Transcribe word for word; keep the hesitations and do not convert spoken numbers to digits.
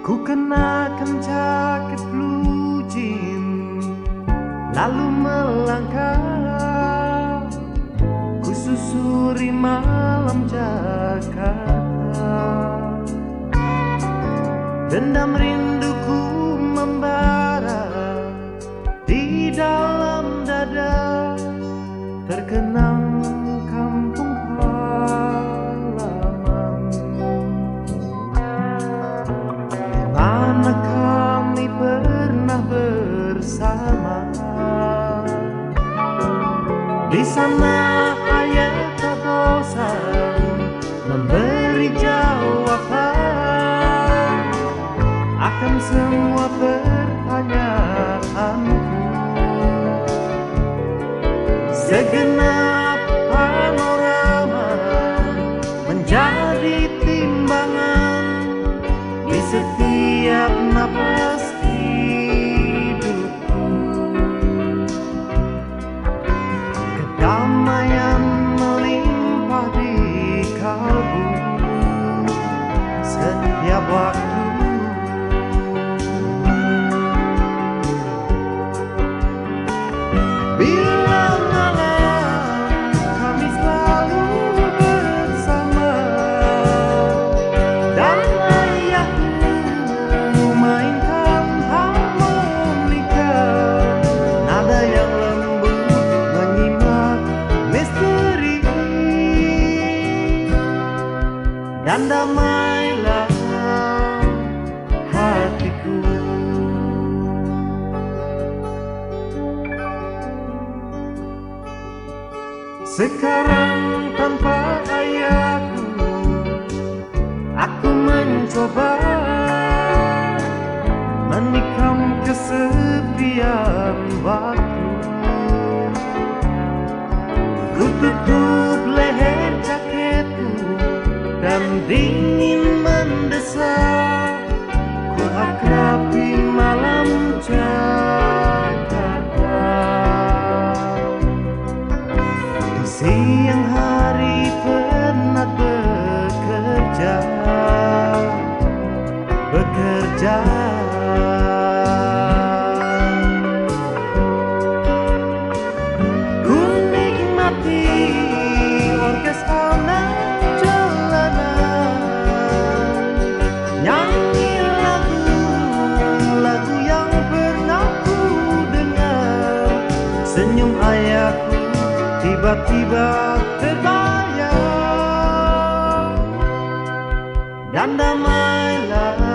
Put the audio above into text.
Ku kenakan jaket blue jean, lalu melangkah. Ku susuri malam Jakarta. Dendam rinduku membara di dalam dada, terkenang kampung halaman. Mana kami pernah bersama. Di sana ayah tak bosan memberi jawaban akan semua pertanyaanku. Segenap panorama menjadi timbangan di setiap napas hidupku. Kedamaian melimpah di kalbu setiap waktu. Bila malam kami selalu bersama, dan ayahku mainkan harmonika, nada yang lembut menyimak misteri, dan damailah hatiku. Sekarang tanpa ayahku, aku mencoba menikam kesepian waktu. Ku tutup leher jaketku dan dingin mendesak. Ku akrabi malam Jakarta. Siang hari penat bekerja, bekerja. Ku nikmati orkes anak jalanan, nyanyi lagu-lagu yang pernah ku dengar. Senyum ayahku tiba-tiba terbayang, dan damailah